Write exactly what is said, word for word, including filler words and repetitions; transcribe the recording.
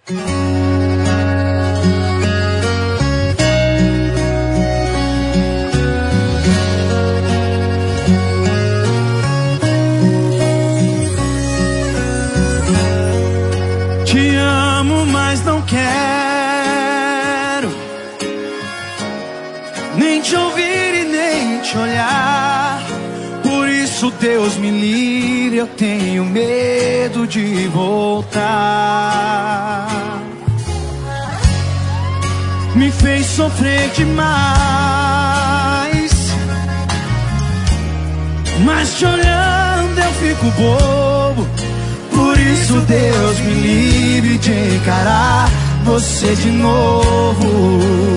Te amo, mas não quero nem te ouvir e nem te olhar. Por isso Deus me livre, eu tenho medo de voltar. Me fez sofrer demais, mas te olhando eu fico bobo. Por isso Deus me livre de encarar você de novo.